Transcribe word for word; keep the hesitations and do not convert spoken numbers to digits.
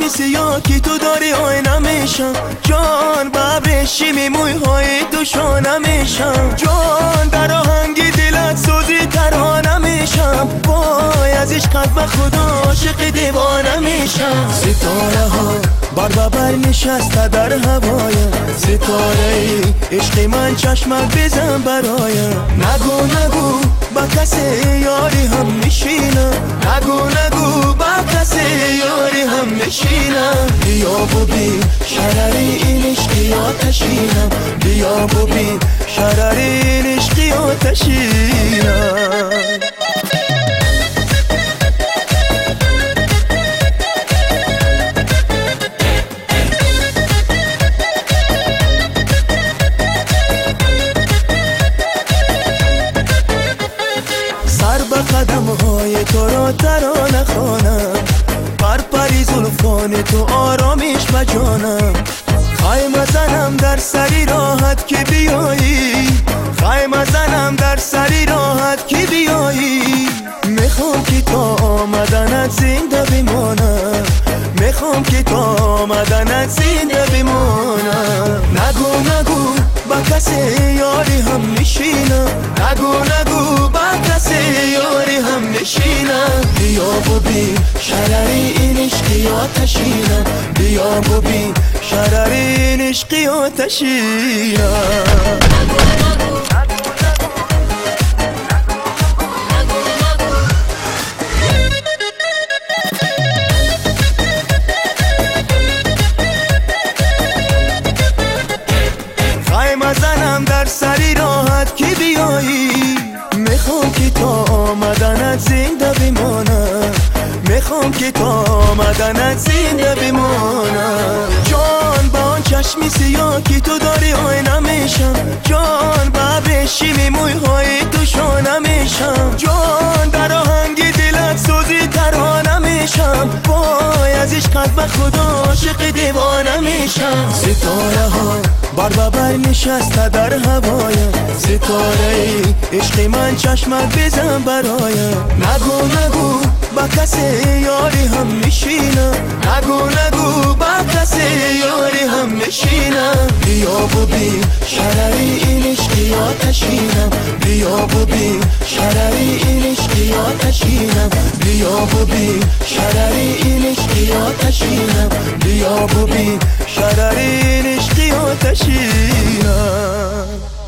چشمی سیاه که تو داری آینه میشم جان، ببرشی میموی های تو شانه میشم جان، در آهنگی دلت سوزی ترانه میشم، وای از عشقت به خدا عاشق دیوانه میشم. ستاره ها بر بر نشسته در هوایم، ستاره ای عشق من چشمت بزن برایم. نگو نگو با کسی یاری هم نشینم، نگو نگو با کسی یاری هم نشینم. بیا ببین شرری این عشقی آتشینم، بیا ببین شرری این عشقی آتشینم. سر به قدم های تو را ترانه خوانم، پر پری زلفان تو آرامیش بجانم. خیمه زنم در سری راحت که بیایی، خیمه زنم در سری راحت که بیایی. میخوام که تا آمدنت زنده بمانم، میخوام که تا آمدنت زنده بمانم. نگو نگو با کسی یاری هم نشینم، نگو نگو با کسی یاری هم نشینم. بیا ببین شرری این عشقی آتشینم، بیا ببین شرری این عشقی آتشینم. خیمه زنم در سری راحت که بیایی، میخوام که تا آمدنت زنده بمانم، میخوام که تا آمدنت زنده بمانم. جان با آن چشمی سیاه که تو داری آینه میشم جان، ببرشی میموی های تو شانه میشم جان، در آهنگی دلت سوزی ترانه میشم، وای از عشقت به خدا عاشق دیوانه میشم. ستاره ها بر بر نشسته در هوایم، ستاره ای عشق من چشمت بزن برایم. نگو نگو با کسی یاری هم نشینم، نگو نگو با کسی یاری هم نشینم. بیا ببین شرری این عشقی آتشینم، بیا ببین شرری این عشقی آتشینم، بیا ببین شرری این عشقی آتشینم، بیا ببین شرری این عشقی آتشینم.